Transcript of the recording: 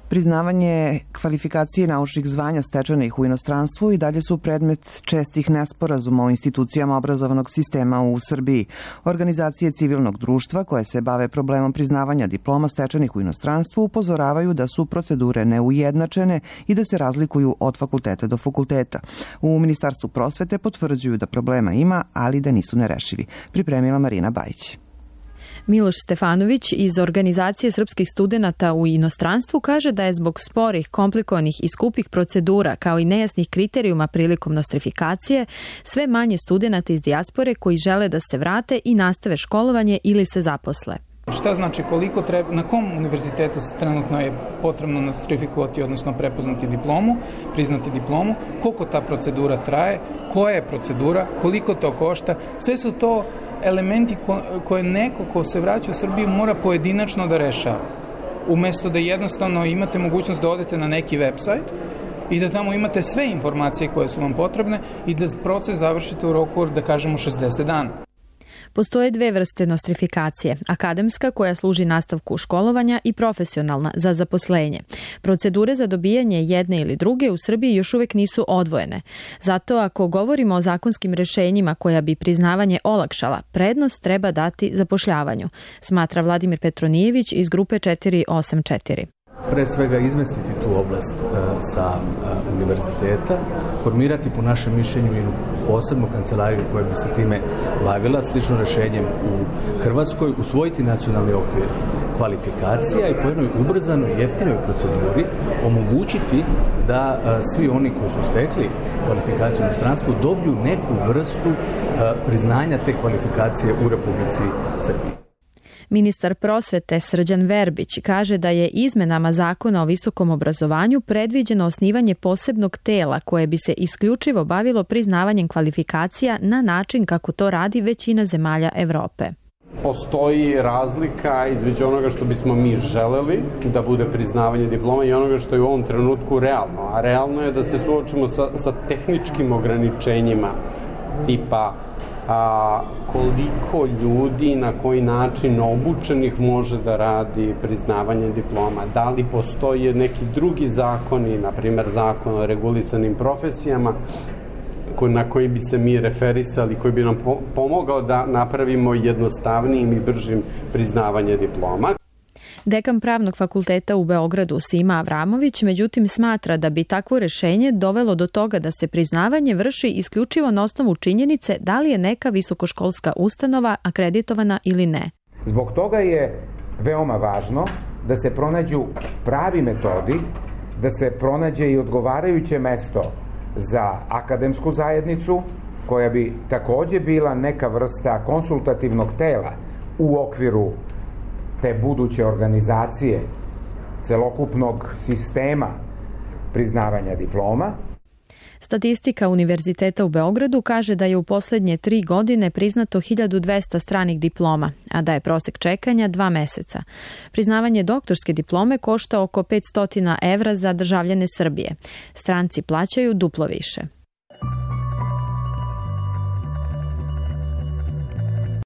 Priznavanje kvalifikacije naučnih zvanja stečenih u inostranstvu i dalje su predmet čestih nesporazuma o institucijama obrazovnog sistema u Srbiji. Organizacije civilnog društva koje se bave problemom priznavanja diploma stečenih u inostranstvu upozoravaju da su procedure neujednačene i da se razlikuju od fakulteta do fakulteta. U Ministarstvu prosvete potvrđuju da problema ima, ali da nisu nerešivi. Pripremila Marina Bajić. Miloš Stefanović iz Organizacije srpskih studenata u inostranstvu kaže da je zbog sporih, komplikovanih i skupih procedura kao i nejasnih kriterijuma prilikom nostrifikacije sve manje studenata iz dijaspore koji žele da se vrate i nastave školovanje ili se zaposle. Šta znači koliko treba, na kom univerzitetu trenutno je potrebno nostrifikovati, odnosno prepoznati diplomu, priznati diplomu, koliko ta procedura traje, koja je procedura, koliko to košta, sve su to elementi koje neko ko se vraća u Srbiju mora pojedinačno da rešava. Umesto da jednostavno imate mogućnost da odete na neki website i da tamo imate sve informacije koje su vam potrebne i da proces završite u roku, da kažemo, 60 dana. Postoje dve vrste nostrifikacije, akademska koja služi nastavku školovanja i profesionalna za zaposlenje. Procedure za dobijanje jedne ili druge u Srbiji još uvijek nisu odvojene. Zato ako govorimo o zakonskim rešenjima koja bi priznavanje olakšala, prednost treba dati zapošljavanju, smatra Vladimir Petronijević iz grupe 484. Pre svega izmestiti tu oblast sa univerziteta, formirati po našem mišljenju jednu posebnu kancelariju koja bi se time bavila, slično rešenjem u Hrvatskoj, usvojiti nacionalni okvir kvalifikacija i po jednoj ubrzanoj i jeftinoj proceduri omogućiti da svi oni koji su stekli kvalifikaciju u inostranstvu dobiju neku vrstu priznanja te kvalifikacije u Republici Srbiji. Ministar prosvete Srđan Verbić kaže da je izmenama Zakona o visokom obrazovanju predviđeno osnivanje posebnog tela koje bi se isključivo bavilo priznavanjem kvalifikacija na način kako to radi većina zemalja Evrope. Postoji razlika između onoga što bismo mi želeli da bude priznavanje diploma i onoga što je u ovom trenutku realno. A realno je da se suočimo sa tehničkim ograničenjima tipa koliko ljudi na koji način obučenih može da radi priznavanje diploma. Da li postoje neki drugi zakoni, na primjer zakon o regulisanim profesijama, na koji bi se mi referisali, koji bi nam pomogao da napravimo jednostavnijim i bržim priznavanje diploma. Dekan Pravnog fakulteta u Beogradu Sima Avramović međutim smatra da bi takvo rešenje dovelo do toga da se priznavanje vrši isključivo na osnovu činjenice da li je neka visokoškolska ustanova akreditovana ili ne. Zbog toga je veoma važno da se pronađu pravi metodi, da se pronađe i odgovarajuće mesto za akademsku zajednicu, koja bi takođe bila neka vrsta konsultativnog tela u okviru te buduće organizacije celokupnog sistema priznavanja diploma. Statistika Univerziteta u Beogradu kaže da je u poslednje 3 godine priznato 1200 stranih diploma, a da je prosek čekanja 2 meseca. Priznavanje doktorske diplome košta oko 500 evra za državljane Srbije. Stranci plaćaju duplo više.